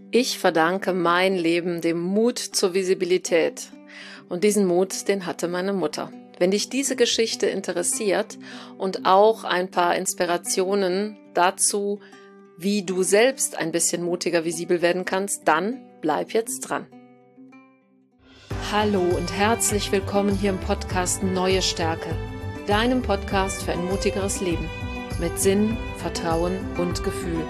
Ich verdanke mein Leben dem Mut zur Visibilität. Und diesen Mut, den hatte meine Mutter. Wenn dich diese Geschichte interessiert und auch ein paar Inspirationen dazu, wie du selbst ein bisschen mutiger visibel werden kannst, dann bleib jetzt dran. Hallo und herzlich willkommen hier im Podcast Neue Stärke, deinem Podcast für ein mutigeres Leben mit Sinn, Vertrauen und Gefühl.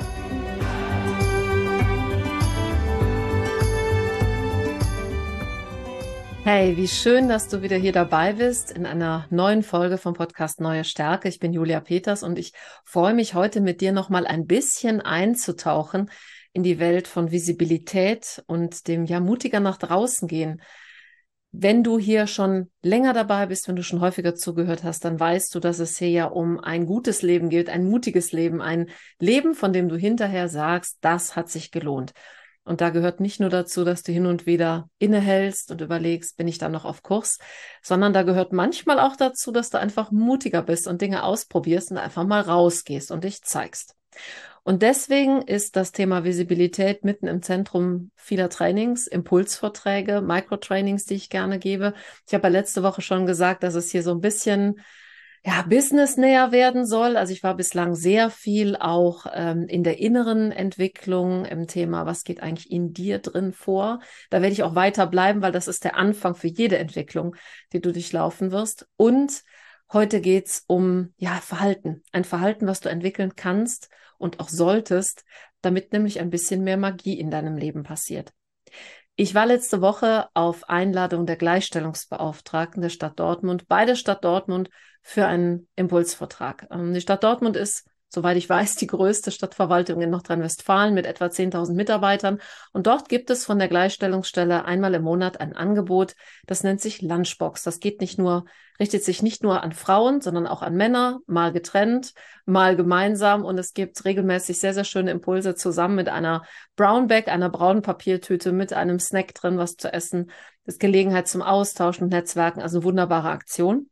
Hey, wie schön, dass du wieder hier dabei bist in einer neuen Folge vom Podcast Neue Stärke. Ich bin Julia Peters und ich freue mich heute mit dir nochmal ein bisschen einzutauchen in die Welt von Visibilität und dem mutiger nach draußen gehen. Wenn du hier schon länger dabei bist, wenn du schon häufiger zugehört hast, dann weißt du, dass es hier ja um ein gutes Leben geht, ein mutiges Leben, ein Leben, von dem du hinterher sagst, das hat sich gelohnt. Und da gehört nicht nur dazu, dass du hin und wieder innehältst und überlegst, bin ich da noch auf Kurs, sondern da gehört manchmal auch dazu, dass du einfach mutiger bist und Dinge ausprobierst und einfach mal rausgehst und dich zeigst. Und deswegen ist das Thema Visibilität mitten im Zentrum vieler Trainings, Impulsvorträge, Microtrainings, die ich gerne gebe. Ich habe ja letzte Woche schon gesagt, dass es hier so ein bisschen businessnäher werden soll. Also ich war bislang sehr viel auch in der inneren Entwicklung im Thema, was geht eigentlich in dir drin vor. Da werde ich auch weiter bleiben, weil das ist der Anfang für jede Entwicklung, die du durchlaufen wirst. Und heute geht's um Verhalten. Ein Verhalten, was du entwickeln kannst und auch solltest, damit nämlich ein bisschen mehr Magie in deinem Leben passiert. Ich war letzte Woche auf Einladung der Gleichstellungsbeauftragten der Stadt Dortmund bei der Stadt Dortmund für einen Impulsvortrag. Die Stadt Dortmund ist, soweit ich weiß, die größte Stadtverwaltung in Nordrhein-Westfalen mit etwa 10.000 Mitarbeitern. Und dort gibt es von der Gleichstellungsstelle einmal im Monat ein Angebot, das nennt sich Lunchbox. Das richtet sich nicht nur an Frauen, sondern auch an Männer, mal getrennt, mal gemeinsam. Und es gibt regelmäßig sehr, sehr schöne Impulse zusammen mit einer Brownbag, einer braunen Papiertüte, mit einem Snack drin, was zu essen. Das ist Gelegenheit zum Austauschen und Netzwerken, also wunderbare Aktion.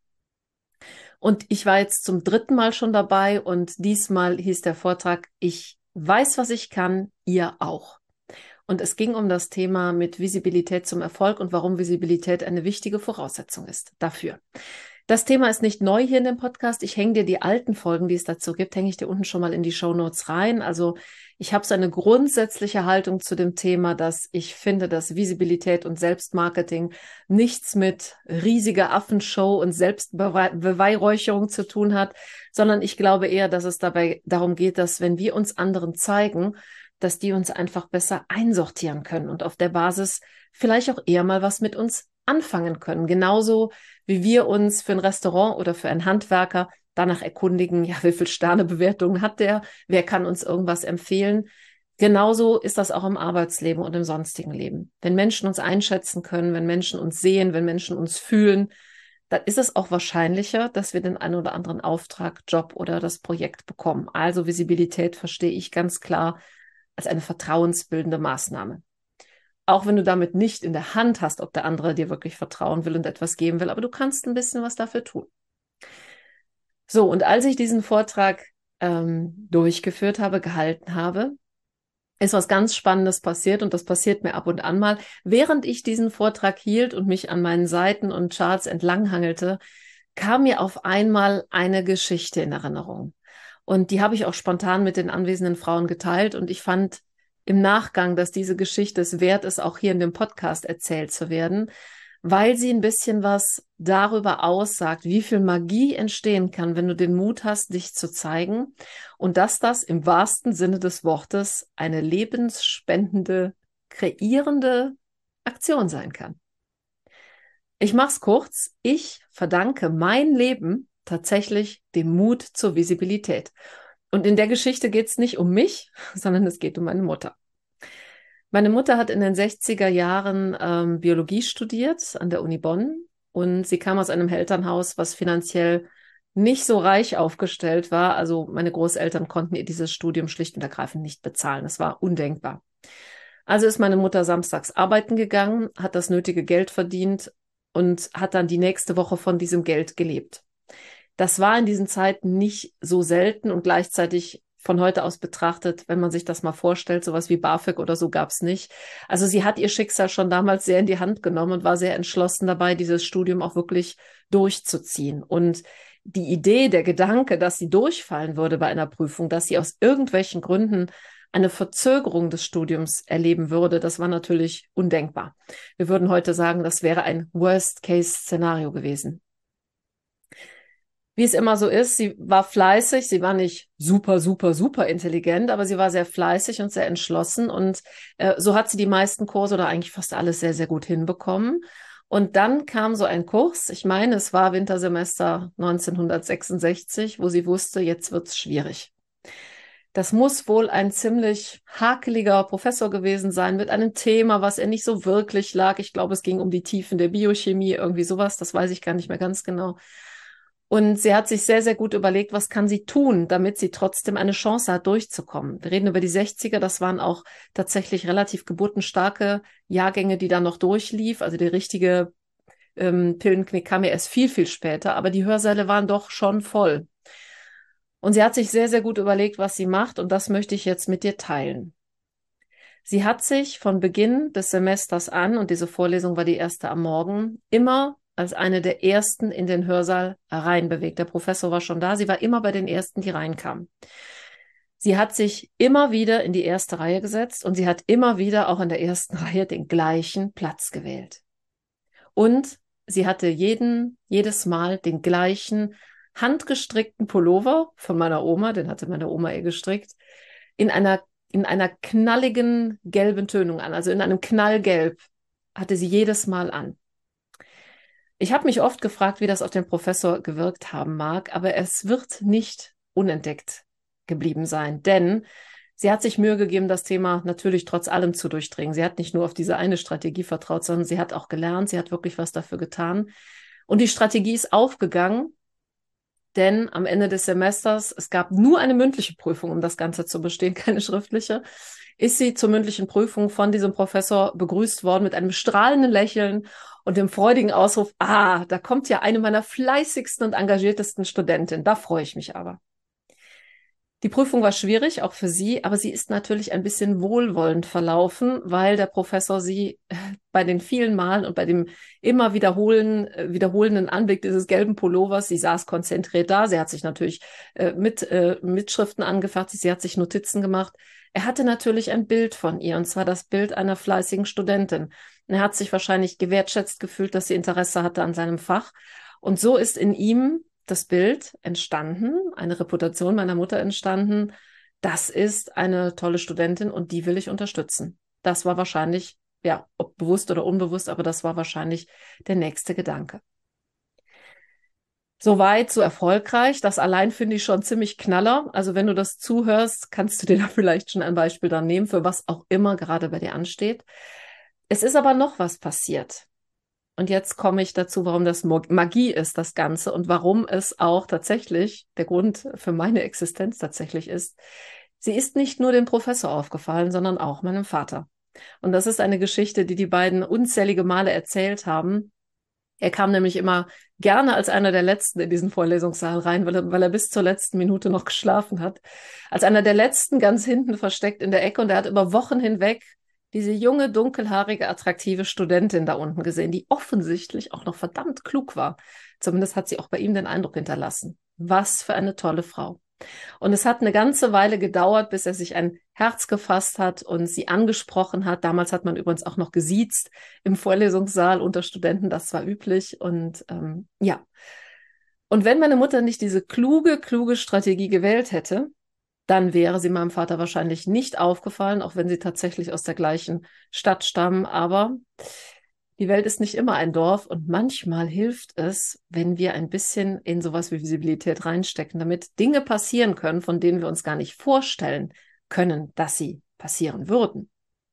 Und ich war jetzt zum 3. Mal schon dabei und diesmal hieß der Vortrag, ich weiß, was ich kann, ihr auch. Und es ging um das Thema mit Visibilität zum Erfolg und warum Visibilität eine wichtige Voraussetzung ist dafür. Das Thema ist nicht neu hier in dem Podcast. Ich hänge dir die alten Folgen, die es dazu gibt, hänge ich dir unten schon mal in die Shownotes rein. Also ich habe so eine grundsätzliche Haltung zu dem Thema, dass ich finde, dass Visibilität und Selbstmarketing nichts mit riesiger Affenshow und Selbstbeweihräucherung zu tun hat, sondern ich glaube eher, dass es dabei darum geht, dass wenn wir uns anderen zeigen, dass die uns einfach besser einsortieren können und auf der Basis vielleicht auch eher mal was mit uns anfangen können. Genauso wie wir uns für ein Restaurant oder für einen Handwerker danach erkundigen, wie viel Sternebewertungen hat der, wer kann uns irgendwas empfehlen. Genauso ist das auch im Arbeitsleben und im sonstigen Leben. Wenn Menschen uns einschätzen können, wenn Menschen uns sehen, wenn Menschen uns fühlen, dann ist es auch wahrscheinlicher, dass wir den einen oder anderen Auftrag, Job oder das Projekt bekommen. Also Visibilität verstehe ich ganz klar als eine vertrauensbildende Maßnahme. Auch wenn du damit nicht in der Hand hast, ob der andere dir wirklich vertrauen will und etwas geben will, aber du kannst ein bisschen was dafür tun. So, und als ich diesen Vortrag durchgeführt habe, gehalten habe, ist was ganz Spannendes passiert und das passiert mir ab und an mal. Während ich diesen Vortrag hielt und mich an meinen Seiten und Charts entlanghangelte, kam mir auf einmal eine Geschichte in Erinnerung. Und die habe ich auch spontan mit den anwesenden Frauen geteilt und ich fand im Nachgang, dass diese Geschichte es wert ist, auch hier in dem Podcast erzählt zu werden, weil sie ein bisschen was darüber aussagt, wie viel Magie entstehen kann, wenn du den Mut hast, dich zu zeigen und dass das im wahrsten Sinne des Wortes eine lebensspendende, kreierende Aktion sein kann. Ich mach's kurz. Ich verdanke mein Leben tatsächlich dem Mut zur Visibilität. Und in der Geschichte geht es nicht um mich, sondern es geht um meine Mutter. Meine Mutter hat in den 60er Jahren Biologie studiert an der Uni Bonn und sie kam aus einem Elternhaus, was finanziell nicht so reich aufgestellt war. Also meine Großeltern konnten ihr dieses Studium schlicht und ergreifend nicht bezahlen. Das war undenkbar. Also ist meine Mutter samstags arbeiten gegangen, hat das nötige Geld verdient und hat dann die nächste Woche von diesem Geld gelebt. Das war in diesen Zeiten nicht so selten und gleichzeitig von heute aus betrachtet, wenn man sich das mal vorstellt, sowas wie BAföG oder so gab es nicht. Also sie hat ihr Schicksal schon damals sehr in die Hand genommen und war sehr entschlossen dabei, dieses Studium auch wirklich durchzuziehen. Und die Idee, der Gedanke, dass sie durchfallen würde bei einer Prüfung, dass sie aus irgendwelchen Gründen eine Verzögerung des Studiums erleben würde, das war natürlich undenkbar. Wir würden heute sagen, das wäre ein Worst-Case-Szenario gewesen. Wie es immer so ist, sie war fleißig, sie war nicht super, super, super intelligent, aber sie war sehr fleißig und sehr entschlossen und so hat sie die meisten Kurse oder eigentlich fast alles sehr, sehr gut hinbekommen. Und dann kam so ein Kurs, ich meine, es war Wintersemester 1966, wo sie wusste, jetzt wird's schwierig. Das muss wohl ein ziemlich hakeliger Professor gewesen sein mit einem Thema, was ihr nicht so wirklich lag. Ich glaube, es ging um die Tiefen der Biochemie, irgendwie sowas, das weiß ich gar nicht mehr ganz genau. Und sie hat sich sehr, sehr gut überlegt, was kann sie tun, damit sie trotzdem eine Chance hat, durchzukommen. Wir reden über die 60er, das waren auch tatsächlich relativ geburtenstarke Jahrgänge, die da noch durchlief. Also der richtige Pillenknick kam ja erst viel, viel später, aber die Hörsäle waren doch schon voll. Und sie hat sich sehr, sehr gut überlegt, was sie macht, und das möchte ich jetzt mit dir teilen. Sie hat sich von Beginn des Semesters an, und diese Vorlesung war die erste am Morgen, immer als eine der ersten in den Hörsaal reinbewegt. Der Professor war schon da, sie war immer bei den ersten, die reinkamen. Sie hat sich immer wieder in die erste Reihe gesetzt und sie hat immer wieder auch in der ersten Reihe den gleichen Platz gewählt. Und sie hatte jedes Mal den gleichen handgestrickten Pullover von meiner Oma, den hatte meine Oma ihr gestrickt, in einer knalligen gelben Tönung an, also in einem Knallgelb hatte sie jedes Mal an. Ich habe mich oft gefragt, wie das auf den Professor gewirkt haben mag, aber es wird nicht unentdeckt geblieben sein, denn sie hat sich Mühe gegeben, das Thema natürlich trotz allem zu durchdringen. Sie hat nicht nur auf diese eine Strategie vertraut, sondern sie hat auch gelernt, sie hat wirklich was dafür getan. Und die Strategie ist aufgegangen, denn am Ende des Semesters, es gab nur eine mündliche Prüfung, um das Ganze zu bestehen, keine schriftliche, ist sie zur mündlichen Prüfung von diesem Professor begrüßt worden mit einem strahlenden Lächeln und dem freudigen Ausruf, da kommt ja eine meiner fleißigsten und engagiertesten Studentinnen, da freue ich mich aber. Die Prüfung war schwierig, auch für sie, aber sie ist natürlich ein bisschen wohlwollend verlaufen, weil der Professor sie bei den vielen Malen und bei dem immer wiederholenden Anblick dieses gelben Pullovers, sie saß konzentriert da, sie hat sich natürlich mit Schriften angefertigt, sie hat sich Notizen gemacht. Er hatte natürlich ein Bild von ihr, und zwar das Bild einer fleißigen Studentin. Er hat sich wahrscheinlich gewertschätzt gefühlt, dass sie Interesse hatte an seinem Fach. Und so ist in ihm das Bild entstanden, eine Reputation meiner Mutter entstanden. Das ist eine tolle Studentin und die will ich unterstützen. Das war wahrscheinlich, ja, ob bewusst oder unbewusst, aber das war wahrscheinlich der nächste Gedanke. Soweit, so erfolgreich. Das allein finde ich schon ziemlich knaller. Also wenn du das zuhörst, kannst du dir da vielleicht schon ein Beispiel dann nehmen, für was auch immer gerade bei dir ansteht. Es ist aber noch was passiert. Und jetzt komme ich dazu, warum das Magie ist, das Ganze, und warum es auch tatsächlich der Grund für meine Existenz tatsächlich ist. Sie ist nicht nur dem Professor aufgefallen, sondern auch meinem Vater. Und das ist eine Geschichte, die beiden unzählige Male erzählt haben. Er kam nämlich immer gerne als einer der Letzten in diesen Vorlesungssaal rein, weil er bis zur letzten Minute noch geschlafen hat. Als einer der Letzten ganz hinten versteckt in der Ecke, und er hat über Wochen hinweg diese junge, dunkelhaarige, attraktive Studentin da unten gesehen, die offensichtlich auch noch verdammt klug war. Zumindest hat sie auch bei ihm den Eindruck hinterlassen. Was für eine tolle Frau. Und es hat eine ganze Weile gedauert, bis er sich ein Herz gefasst hat und sie angesprochen hat. Damals hat man übrigens auch noch gesiezt im Vorlesungssaal unter Studenten. Das war üblich. Und ja. Und wenn meine Mutter nicht diese kluge Strategie gewählt hätte, dann wäre sie meinem Vater wahrscheinlich nicht aufgefallen, auch wenn sie tatsächlich aus der gleichen Stadt stammen. Aber die Welt ist nicht immer ein Dorf, und manchmal hilft es, wenn wir ein bisschen in sowas wie Visibilität reinstecken, damit Dinge passieren können, von denen wir uns gar nicht vorstellen können, dass sie passieren würden.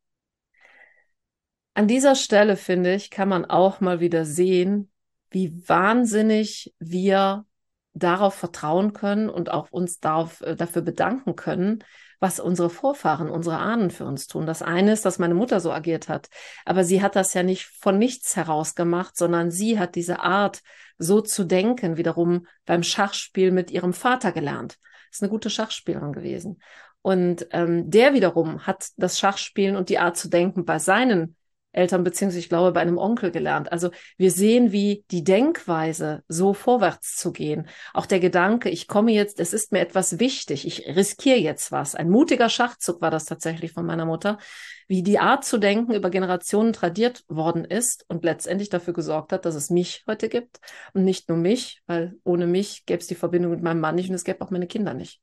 An dieser Stelle, finde ich, kann man auch mal wieder sehen, wie wahnsinnig wir darauf vertrauen können und auch uns dafür bedanken können, was unsere Vorfahren, unsere Ahnen für uns tun. Das eine ist, dass meine Mutter so agiert hat, aber sie hat das ja nicht von nichts heraus gemacht, sondern sie hat diese Art, so zu denken, wiederum beim Schachspiel mit ihrem Vater gelernt. ist eine gute Schachspielerin gewesen. Und der wiederum hat das Schachspielen und die Art zu denken bei seinen Eltern, beziehungsweise ich glaube bei einem Onkel gelernt. Also wir sehen, wie die Denkweise, so vorwärts zu gehen. Auch der Gedanke, ich komme jetzt, es ist mir etwas wichtig, ich riskiere jetzt was. Ein mutiger Schachzug war das tatsächlich von meiner Mutter, wie die Art zu denken über Generationen tradiert worden ist und letztendlich dafür gesorgt hat, dass es mich heute gibt. Und nicht nur mich, weil ohne mich gäbe es die Verbindung mit meinem Mann nicht und es gäbe auch meine Kinder nicht.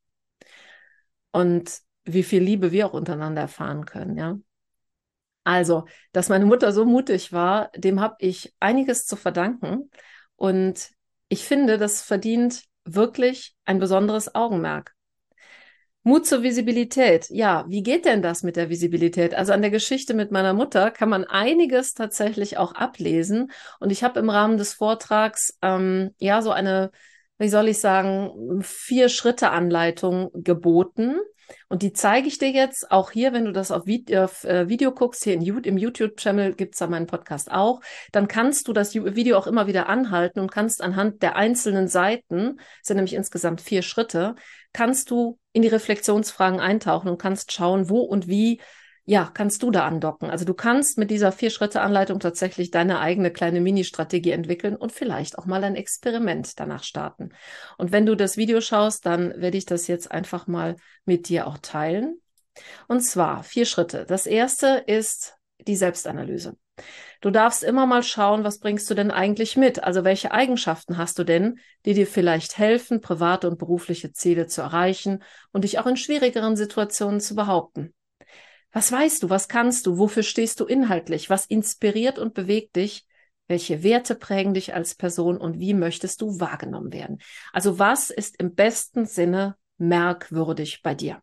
Und wie viel Liebe wir auch untereinander erfahren können, ja. Also, dass meine Mutter so mutig war, dem habe ich einiges zu verdanken. Und ich finde, das verdient wirklich ein besonderes Augenmerk. Mut zur Visibilität. Ja, wie geht denn das mit der Visibilität? Also an der Geschichte mit meiner Mutter kann man einiges tatsächlich auch ablesen. Und ich habe im Rahmen des Vortrags ja so eine, wie soll ich sagen, 4-Schritte-Anleitung geboten. Und die zeige ich dir jetzt auch hier, wenn du das auf Video guckst, hier im YouTube-Channel gibt's da meinen Podcast auch, dann kannst du das Video auch immer wieder anhalten und kannst anhand der einzelnen Seiten, es sind nämlich insgesamt 4 Schritte, kannst du in die Reflexionsfragen eintauchen und kannst schauen, wo und wie, ja, kannst du da andocken. Also du kannst mit dieser 4-Schritte-Anleitung tatsächlich deine eigene kleine Mini-Strategie entwickeln und vielleicht auch mal ein Experiment danach starten. Und wenn du das Video schaust, dann werde ich das jetzt einfach mal mit dir auch teilen. Und zwar 4 Schritte. Das erste ist die Selbstanalyse. Du darfst immer mal schauen, was bringst du denn eigentlich mit? Also welche Eigenschaften hast du denn, die dir vielleicht helfen, private und berufliche Ziele zu erreichen und dich auch in schwierigeren Situationen zu behaupten? Was weißt du? Was kannst du? Wofür stehst du inhaltlich? Was inspiriert und bewegt dich? Welche Werte prägen dich als Person und wie möchtest du wahrgenommen werden? Also was ist im besten Sinne merkwürdig bei dir?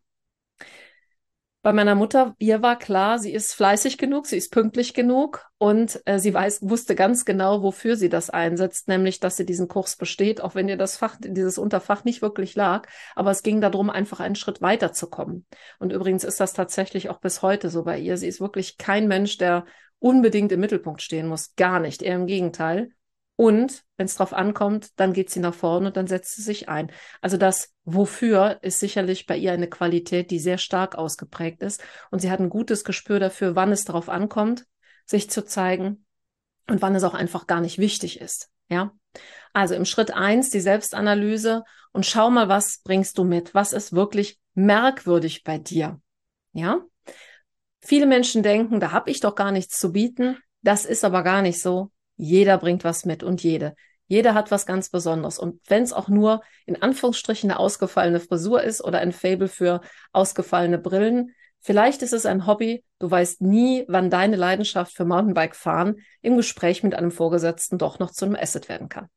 Bei meiner Mutter, ihr war klar, sie ist fleißig genug, sie ist pünktlich genug und sie wusste ganz genau, wofür sie das einsetzt, nämlich, dass sie diesen Kurs besteht, auch wenn ihr dieses Unterfach nicht wirklich lag. Aber es ging darum, einfach einen Schritt weiterzukommen. Und übrigens ist das tatsächlich auch bis heute so bei ihr. Sie ist wirklich kein Mensch, der unbedingt im Mittelpunkt stehen muss. Gar nicht, eher im Gegenteil. Und wenn es drauf ankommt, dann geht sie nach vorne und dann setzt sie sich ein. Also das Wofür ist sicherlich bei ihr eine Qualität, die sehr stark ausgeprägt ist. Und sie hat ein gutes Gespür dafür, wann es darauf ankommt, sich zu zeigen und wann es auch einfach gar nicht wichtig ist. Ja. Also im Schritt 1 die Selbstanalyse und schau mal, was bringst du mit? Was ist wirklich merkwürdig bei dir? Ja. Viele Menschen denken, da habe ich doch gar nichts zu bieten. Das ist aber gar nicht so. Jeder bringt was mit und jede. Jeder hat was ganz Besonderes. Und wenn es auch nur in Anführungsstrichen eine ausgefallene Frisur ist oder ein Faible für ausgefallene Brillen, vielleicht ist es ein Hobby. Du weißt nie, wann deine Leidenschaft für Mountainbike-Fahren im Gespräch mit einem Vorgesetzten doch noch zu einem Asset werden kann.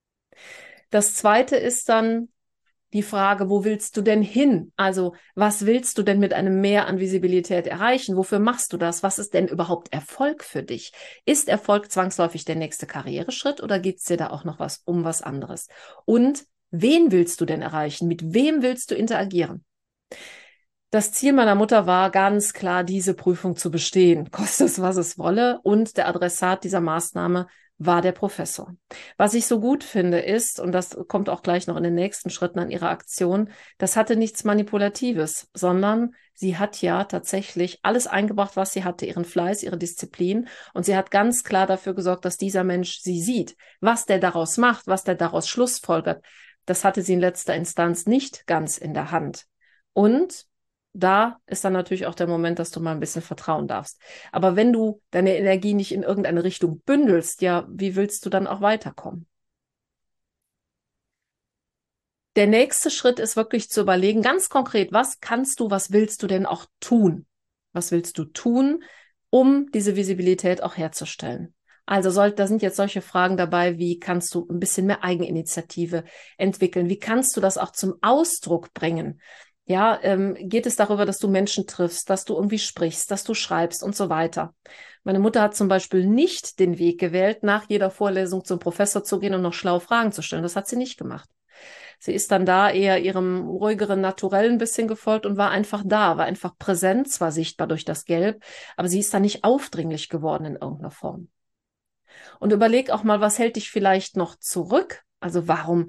Das zweite ist dann die Frage, wo willst du denn hin? Also, was willst du denn mit einem Mehr an Visibilität erreichen? Wofür machst du das? Was ist denn überhaupt Erfolg für dich? Ist Erfolg zwangsläufig der nächste Karriereschritt oder geht es dir da auch noch was anderes? Und wen willst du denn erreichen? Mit wem willst du interagieren? Das Ziel meiner Mutter war ganz klar, diese Prüfung zu bestehen, koste es, was es wolle. Und der Adressat dieser Maßnahme war der Professor. Was ich so gut finde ist, und das kommt auch gleich noch in den nächsten Schritten an ihrer Aktion, das hatte nichts Manipulatives, sondern sie hat ja tatsächlich alles eingebracht, was sie hatte, ihren Fleiß, ihre Disziplin. Und sie hat ganz klar dafür gesorgt, dass dieser Mensch sie sieht. Was der daraus macht, was der daraus schlussfolgert, das hatte sie in letzter Instanz nicht ganz in der Hand. Und da ist dann natürlich auch der Moment, dass du mal ein bisschen vertrauen darfst. Aber wenn du deine Energie nicht in irgendeine Richtung bündelst, ja, wie willst du dann auch weiterkommen? Der nächste Schritt ist wirklich zu überlegen, ganz konkret, was willst du denn auch tun? Was willst du tun, um diese Visibilität auch herzustellen? Also da sind jetzt solche Fragen dabei, wie kannst du ein bisschen mehr Eigeninitiative entwickeln? Wie kannst du das auch zum Ausdruck bringen? Ja, geht es darüber, dass du Menschen triffst, dass du irgendwie sprichst, dass du schreibst und so weiter. Meine Mutter hat zum Beispiel nicht den Weg gewählt, nach jeder Vorlesung zum Professor zu gehen und noch schlaue Fragen zu stellen. Das hat sie nicht gemacht. Sie ist dann da eher ihrem ruhigeren Naturell ein bisschen gefolgt und war einfach da, war einfach präsent, zwar sichtbar durch das Gelb, aber sie ist dann nicht aufdringlich geworden in irgendeiner Form. Und überleg auch mal, was hält dich vielleicht noch zurück? Also warum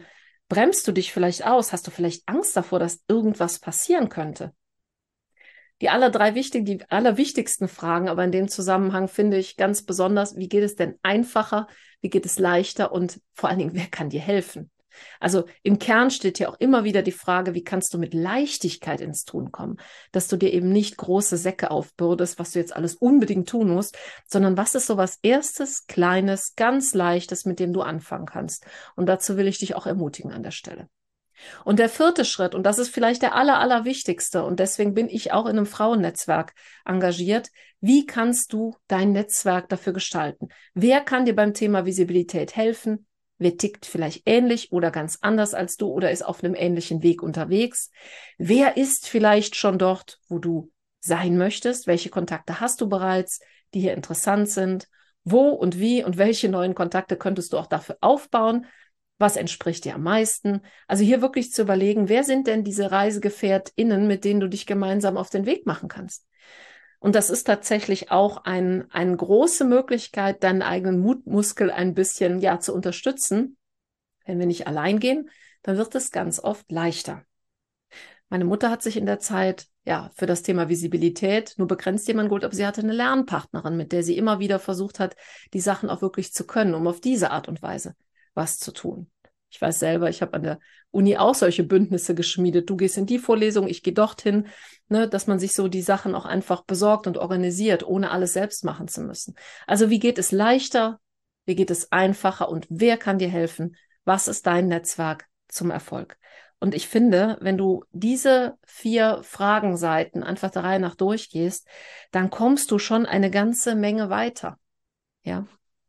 Bremst du dich vielleicht aus? Hast du vielleicht Angst davor, dass irgendwas passieren könnte? Die allerwichtigsten Fragen, aber in dem Zusammenhang finde ich ganz besonders, wie geht es denn einfacher, wie geht es leichter und vor allen Dingen, wer kann dir helfen? Also im Kern steht ja auch immer wieder die Frage, wie kannst du mit Leichtigkeit ins Tun kommen, dass du dir eben nicht große Säcke aufbürdest, was du jetzt alles unbedingt tun musst, sondern was ist so was Erstes, Kleines, ganz Leichtes, mit dem du anfangen kannst. Und dazu will ich dich auch ermutigen an der Stelle. Und der vierte Schritt, und das ist vielleicht der allerwichtigste, und deswegen bin ich auch in einem Frauennetzwerk engagiert, wie kannst du dein Netzwerk dafür gestalten? Wer kann dir beim Thema Visibilität helfen? Wer tickt vielleicht ähnlich oder ganz anders als du oder ist auf einem ähnlichen Weg unterwegs? Wer ist vielleicht schon dort, wo du sein möchtest? Welche Kontakte hast du bereits, die hier interessant sind? Wo und wie und welche neuen Kontakte könntest du auch dafür aufbauen? Was entspricht dir am meisten? Also hier wirklich zu überlegen, wer sind denn diese ReisegefährtInnen, mit denen du dich gemeinsam auf den Weg machen kannst? Und das ist tatsächlich auch eine große Möglichkeit, deinen eigenen Mutmuskel ein bisschen, ja, zu unterstützen. Wenn wir nicht allein gehen, dann wird es ganz oft leichter. Meine Mutter hat sich in der Zeit, ja, für das Thema Visibilität nur begrenzt jemand geholt, aber sie hatte eine Lernpartnerin, mit der sie immer wieder versucht hat, die Sachen auch wirklich zu können, um auf diese Art und Weise was zu tun. Ich weiß selber, ich habe an der Uni auch solche Bündnisse geschmiedet. Du gehst in die Vorlesung, ich gehe dorthin, ne, dass man sich so die Sachen auch einfach besorgt und organisiert, ohne alles selbst machen zu müssen. Also wie geht es leichter? Wie geht es einfacher? Und wer kann dir helfen? Was ist dein Netzwerk zum Erfolg? Und ich finde, wenn du diese 4 Fragenseiten einfach der Reihe nach durchgehst, dann kommst du schon eine ganze Menge weiter. Ja.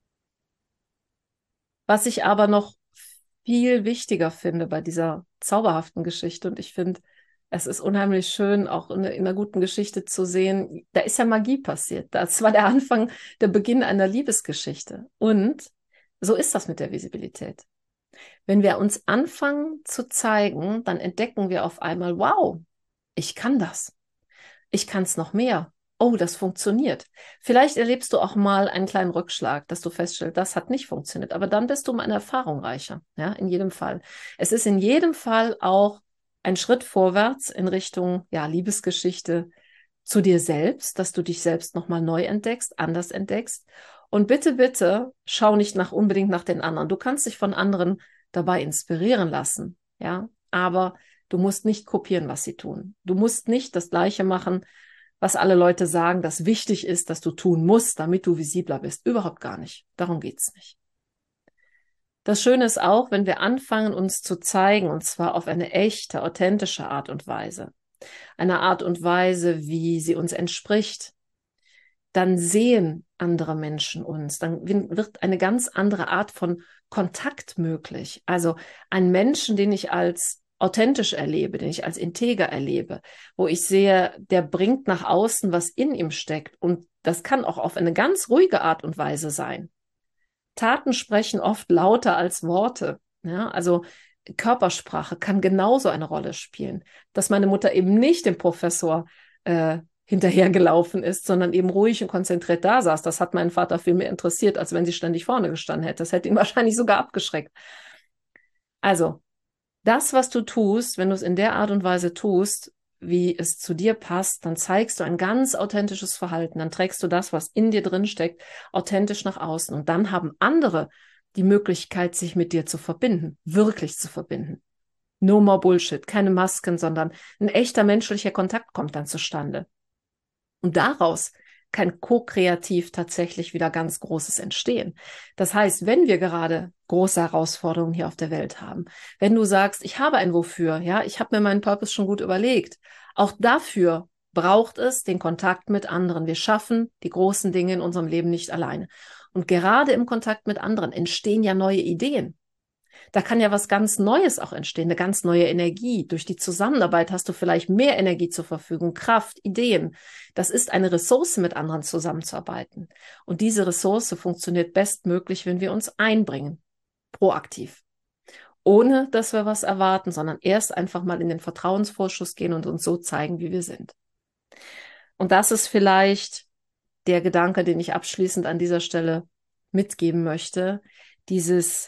Was ich aber noch viel wichtiger finde bei dieser zauberhaften Geschichte, und ich finde, es ist unheimlich schön, auch in einer guten Geschichte zu sehen, da ist ja Magie passiert. Das war der Anfang, der Beginn einer Liebesgeschichte. Und so ist das mit der Visibilität. Wenn wir uns anfangen zu zeigen, dann entdecken wir auf einmal, wow, ich kann das. Ich kann es noch mehr. Oh, das funktioniert. Vielleicht erlebst du auch mal einen kleinen Rückschlag, dass du feststellst, das hat nicht funktioniert. Aber dann bist du um eine Erfahrung reicher. Ja, in jedem Fall. Es ist in jedem Fall auch ein Schritt vorwärts in Richtung, ja, Liebesgeschichte zu dir selbst, dass du dich selbst nochmal neu entdeckst, anders entdeckst. Und bitte, bitte, schau nicht unbedingt nach den anderen. Du kannst dich von anderen dabei inspirieren lassen. Ja, aber du musst nicht kopieren, was sie tun. Du musst nicht das Gleiche machen, was alle Leute sagen, das wichtig ist, dass du tun musst, damit du visibler bist. Überhaupt gar nicht. Darum geht's nicht. Das Schöne ist auch, wenn wir anfangen, uns zu zeigen, und zwar auf eine echte, authentische Art und Weise. Eine Art und Weise, wie sie uns entspricht, dann sehen andere Menschen uns. Dann wird eine ganz andere Art von Kontakt möglich. Also ein Menschen, den ich als authentisch erlebe, den ich als integer erlebe, wo ich sehe, der bringt nach außen, was in ihm steckt. Und das kann auch auf eine ganz ruhige Art und Weise sein. Taten sprechen oft lauter als Worte. Ja, also Körpersprache kann genauso eine Rolle spielen. Dass meine Mutter eben nicht dem Professor hinterhergelaufen ist, sondern eben ruhig und konzentriert da saß. Das hat meinen Vater viel mehr interessiert, als wenn sie ständig vorne gestanden hätte. Das hätte ihn wahrscheinlich sogar abgeschreckt. Also, das, was du tust, wenn du es in der Art und Weise tust, wie es zu dir passt, dann zeigst du ein ganz authentisches Verhalten. Dann trägst du das, was in dir drin steckt, authentisch nach außen. Und dann haben andere die Möglichkeit, sich mit dir zu verbinden, wirklich zu verbinden. No more Bullshit, keine Masken, sondern ein echter menschlicher Kontakt kommt dann zustande. Und daraus kann ko-kreativ tatsächlich wieder ganz Großes entstehen. Das heißt, wenn wir gerade große Herausforderungen hier auf der Welt haben, wenn du sagst, ich habe ein Wofür, ja, ich habe mir meinen Purpose schon gut überlegt, auch dafür braucht es den Kontakt mit anderen. Wir schaffen die großen Dinge in unserem Leben nicht alleine. Und gerade im Kontakt mit anderen entstehen ja neue Ideen. Da kann ja was ganz Neues auch entstehen, eine ganz neue Energie. Durch die Zusammenarbeit hast du vielleicht mehr Energie zur Verfügung, Kraft, Ideen. Das ist eine Ressource, mit anderen zusammenzuarbeiten. Und diese Ressource funktioniert bestmöglich, wenn wir uns einbringen, proaktiv. Ohne, dass wir was erwarten, sondern erst einfach mal in den Vertrauensvorschuss gehen und uns so zeigen, wie wir sind. Und das ist vielleicht der Gedanke, den ich abschließend an dieser Stelle mitgeben möchte. Dieses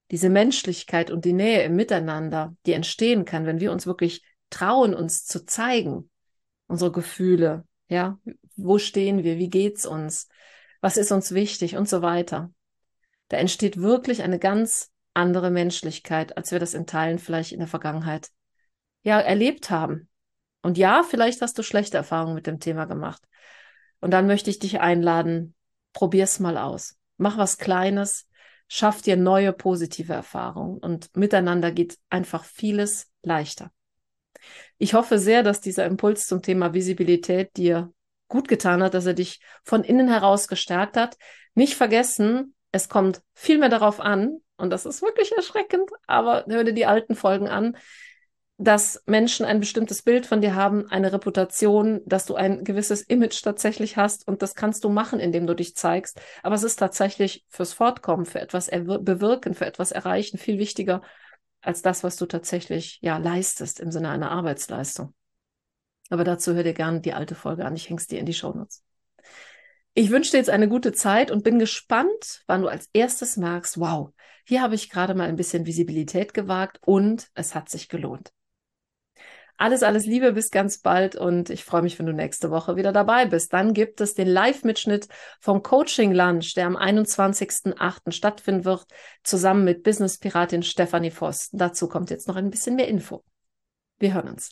diese Menschlichkeit und die Nähe im Miteinander, die entstehen kann, wenn wir uns wirklich trauen, uns zu zeigen, unsere Gefühle, ja, wo stehen wir, wie geht's uns, was ist uns wichtig und so weiter. Da entsteht wirklich eine ganz andere Menschlichkeit, als wir das in Teilen vielleicht in der Vergangenheit ja erlebt haben. Und ja, vielleicht hast du schlechte Erfahrungen mit dem Thema gemacht. Und dann möchte ich dich einladen, probier's mal aus. Mach was Kleines, schaff dir neue positive Erfahrungen und miteinander geht einfach vieles leichter. Ich hoffe sehr, dass dieser Impuls zum Thema Visibilität dir gut getan hat, dass er dich von innen heraus gestärkt hat. Nicht vergessen, es kommt viel mehr darauf an, und das ist wirklich erschreckend, aber hör dir die alten Folgen an, dass Menschen ein bestimmtes Bild von dir haben, eine Reputation, dass du ein gewisses Image tatsächlich hast und das kannst du machen, indem du dich zeigst. Aber es ist tatsächlich fürs Fortkommen, für etwas bewirken, für etwas erreichen viel wichtiger als das, was du tatsächlich ja leistest im Sinne einer Arbeitsleistung. Aber dazu hör dir gerne die alte Folge an. Ich häng's dir in die Shownotes. Ich wünsche dir jetzt eine gute Zeit und bin gespannt, wann du als erstes merkst, wow, hier habe ich gerade mal ein bisschen Visibilität gewagt und es hat sich gelohnt. Alles Liebe, bis ganz bald und ich freue mich, wenn du nächste Woche wieder dabei bist. Dann gibt es den Live-Mitschnitt vom Coaching Lunch, der am 21.08. stattfinden wird, zusammen mit Business-Piratin Stefanie Voss. Dazu kommt jetzt noch ein bisschen mehr Info. Wir hören uns.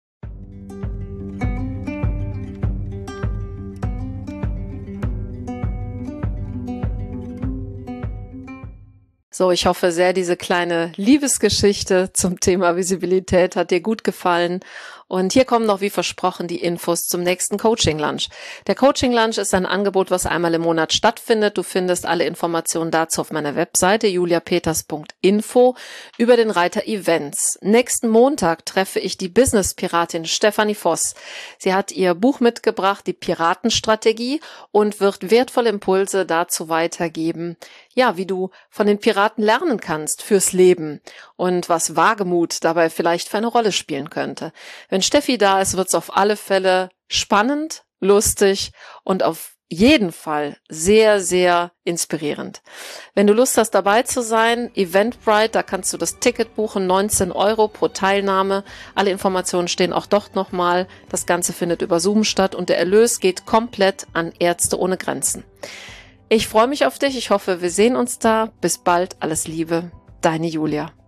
So, ich hoffe sehr, diese kleine Liebesgeschichte zum Thema Visibilität hat dir gut gefallen. Und hier kommen noch wie versprochen die Infos zum nächsten Coaching Lunch. Der Coaching Lunch ist ein Angebot, was einmal im Monat stattfindet. Du findest alle Informationen dazu auf meiner Webseite juliapeters.info über den Reiter Events. Nächsten Montag treffe ich die Business-Piratin Stefanie Voss. Sie hat ihr Buch mitgebracht, die Piratenstrategie, und wird wertvolle Impulse dazu weitergeben, ja, wie du von den Piraten lernen kannst fürs Leben und was Wagemut dabei vielleicht für eine Rolle spielen könnte. Wenn Steffi da ist, wird es auf alle Fälle spannend, lustig und auf jeden Fall sehr, sehr inspirierend. Wenn du Lust hast, dabei zu sein, Eventbrite, da kannst du das Ticket buchen, 19 € pro Teilnahme. Alle Informationen stehen auch dort nochmal. Das Ganze findet über Zoom statt und der Erlös geht komplett an Ärzte ohne Grenzen. Ich freue mich auf dich. Ich hoffe, wir sehen uns da. Bis bald. Alles Liebe. Deine Julia.